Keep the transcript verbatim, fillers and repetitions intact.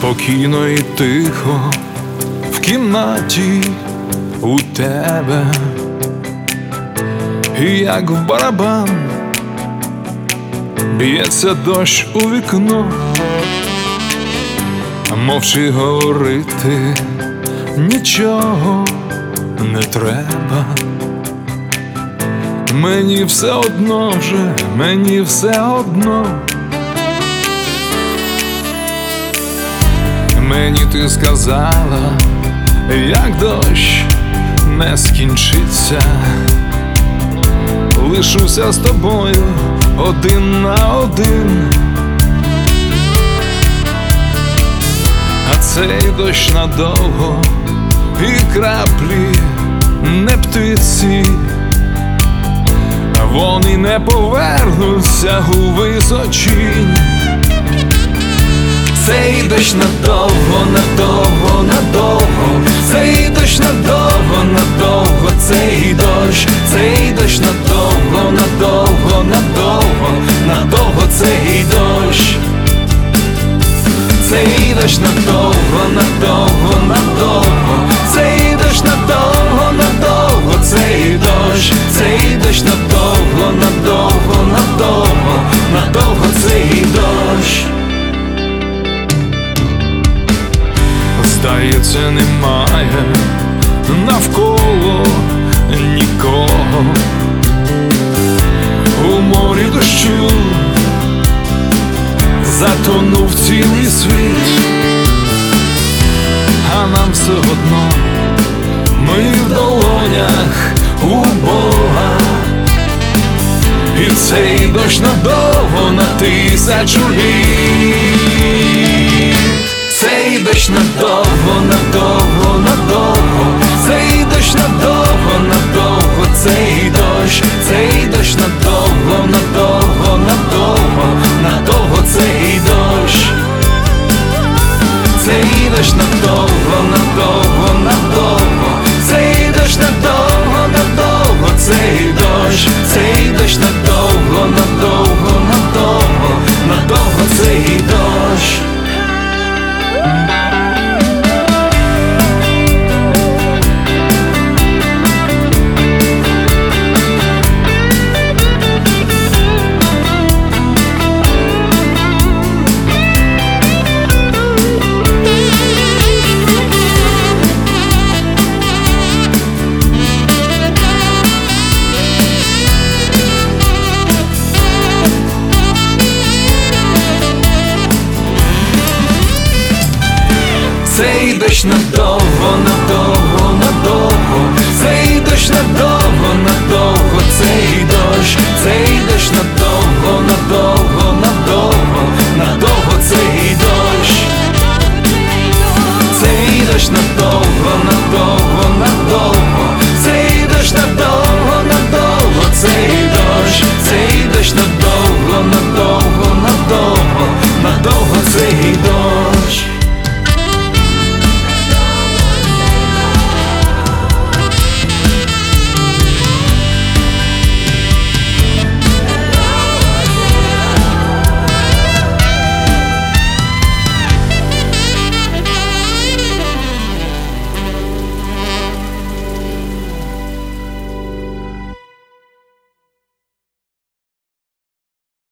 спокійно і тихо в кімнаті у тебе, і як в барабан б'ється дощ у вікно. Мовчи, говорити нічого не треба. Мені все одно вже, мені все одно. Мені ти сказала, як дощ не скінчиться, лишуся з тобою один на один. А цей дощ надовго, і краплі не птиці, вони не повернуться у височінь. Цей дощ надовго, надовго, надовго, цей дощ надовго, надовго, цей дощ, цей дощ надовго, надовго, надовго, надовго, цей дощ. Цей дощ надовго, надовго, надовго, цей дощ надовго, надовго, цей дощ, цей дощ надовго, надовго, надовго, надовго, цей дощ. Здається, немає навколо нікого. У морі дощу затонув цілий світ, а нам все одно, ми в долонях у Бога. І цей дощ надовго, на тисячу літ. Цей дощ надовго, надовго, надовго, цей дощ надовго, надовго, цей дощ, цей дощ надовго, надовго, надовго, надовго, цей дощ. Цей дощ надовго, надовго, надовго, цей дощ надовго, надовго, цей дощ, цей дощ надовго, надовго, надовго, надовго, цей дощ. Цей дощ надовго, надовго, надовго, цей дощ надовго, надовго.